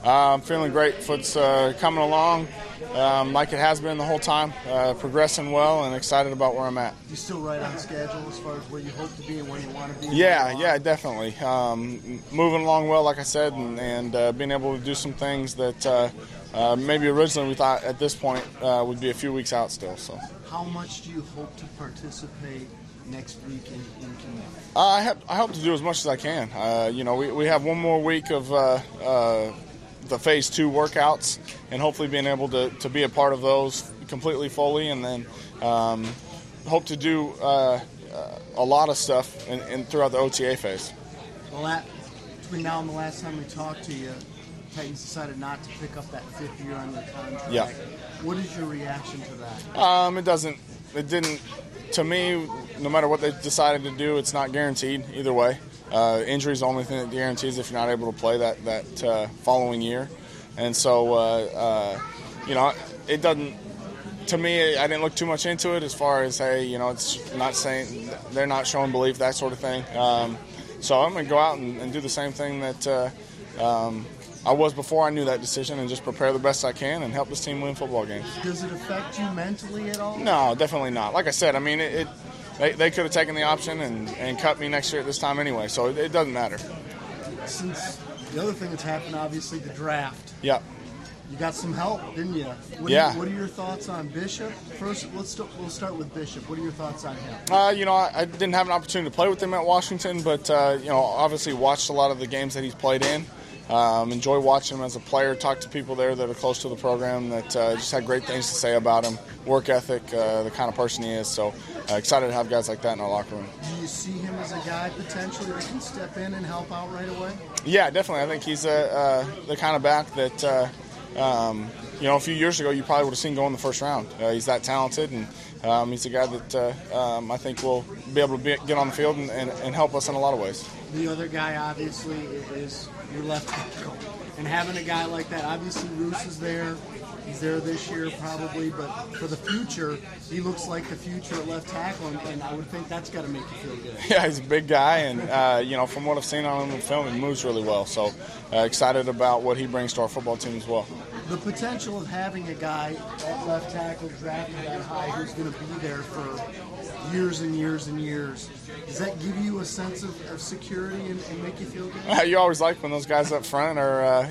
I'm feeling great. Foot's coming along like it has been the whole time, progressing well, and excited about where I'm at. You still right on schedule as far as where you hope to be and where you want to be? Yeah, definitely. Moving along well, like I said, and being able to do some things that maybe originally we thought at this point would be a few weeks out still. So, how much do you hope to participate next week in camp? I hope to do as much as I can. We have one more week of the Phase 2 workouts, and hopefully being able to be a part of those completely fully, and then hope to do a lot of stuff throughout the OTA phase. Well, between now and the last time we talked to you, Titans decided not to pick up that 5th year on their contract. Yeah. What is your reaction to that? It didn't, to me, no matter what they decided to do, it's not guaranteed either way. Injury is the only thing that guarantees if you're not able to play that following year. And so, it doesn't, to me, I didn't look too much into it as far as, hey, it's not saying, they're not showing belief, that sort of thing. So I'm going to go out and do the same thing that I was before I knew that decision, and just prepare the best I can and help this team win football games. Does it affect you mentally at all? No, definitely not. Like I said, I mean, they could have taken the option and cut me next year at this time anyway, so it doesn't matter. Since the other thing that's happened, obviously, the draft. Yep. You got some help, didn't you? What are your thoughts on Bishop? First, we'll start with Bishop. What are your thoughts on him? I didn't have an opportunity to play with him at Washington, but obviously watched a lot of the games that he's played in. Enjoy watching him as a player, talk to people there that are close to the program that just had great things to say about him, work ethic, the kind of person he is. So excited to have guys like that in our locker room. Do you see him as a guy potentially that can step in and help out right away? Yeah, definitely. I think he's the kind of back that, a few years ago you probably would have seen go in the first round. He's that talented, and he's a guy that I think will be able to get on the field and help us in a lot of ways. The other guy, obviously, is your left tackle. And having a guy like that, obviously Roos is there. He's there this year probably, but for the future, he looks like the future at left tackle, and I would think that's got to make you feel good. Yeah, he's a big guy, and from what I've seen on him in film, he moves really well. So excited about what he brings to our football team as well. The potential of having a guy at left tackle drafted that high who's going to be there for years and years and years, does that give you a sense of security and make you feel good? You always like when those guys up front are,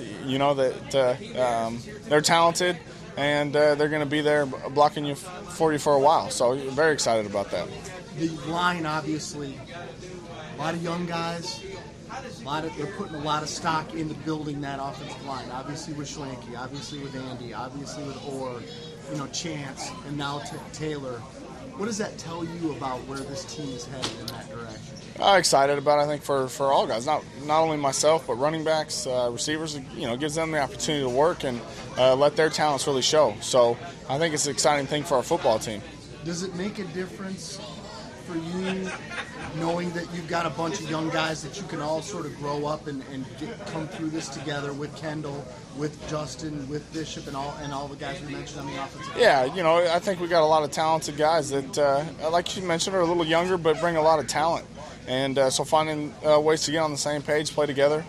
they're talented and they're going to be there blocking for you for a while. So very excited about that. The line, obviously, a lot of young guys. They're putting a lot of stock into building that offensive line. Obviously with Schlenke, obviously with Andy, obviously with Orr, Chance, and now Taylor. What does that tell you about where this team is headed in that direction? Excited about it, I think, for all guys, not only myself, but running backs, receivers. Gives them the opportunity to work and let their talents really show. So I think it's an exciting thing for our football team. Does it make a difference for you knowing that you've got a bunch of young guys that you can all sort of grow up and come through this together with Kendall, with Justin, with Bishop, and all the guys we mentioned on the offensive line? Yeah, I think we got a lot of talented guys that, like you mentioned, are a little younger but bring a lot of talent. And so finding ways to get on the same page, play together,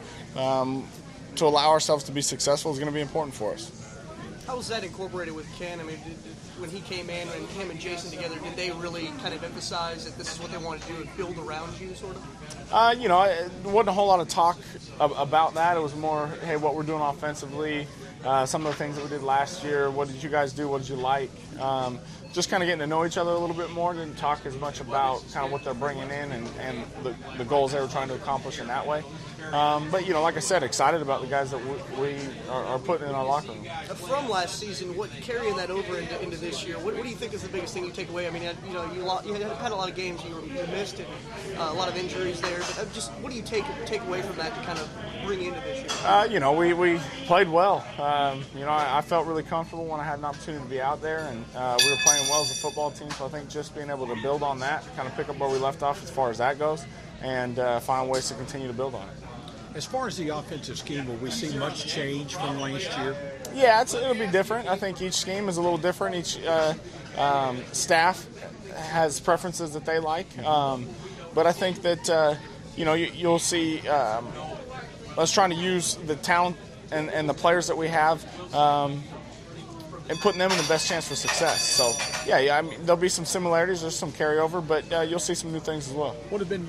to allow ourselves to be successful is going to be important for us. How was that incorporated with Ken? I mean, when he came in and him and Jason together, did they really kind of emphasize that this is what they want to do and build around you, sort of? It wasn't a whole lot of talk about that. It was more, hey, what we're doing offensively, some of the things that we did last year, what did you guys do, what did you like? Just kind of getting to know each other a little bit more. Didn't talk as much about kind of what they're bringing in and the goals they were trying to accomplish in that way. But, like I said, excited about the guys that we are putting in our locker room. From last season, carrying that over into this year, what do you think is the biggest thing you take away? I mean, you had a lot of games you missed and a lot of injuries there. But just what do you take away from that to kind of bring into this year? We played well. I felt really comfortable when I had an opportunity to be out there, and we were playing well as a football team. So I think just being able to build on that, kind of pick up where we left off as far as that goes, and find ways to continue to build on it. As far as the offensive scheme, will we see much change from last year? Yeah, it'll be different. I think each scheme is a little different. Each staff has preferences that they like. But I think that, you'll see us trying to use the talent and the players that we have, and putting them in the best chance for success. So, yeah, I mean, there'll be some similarities. There's some carryover, but you'll see some new things as well. What have been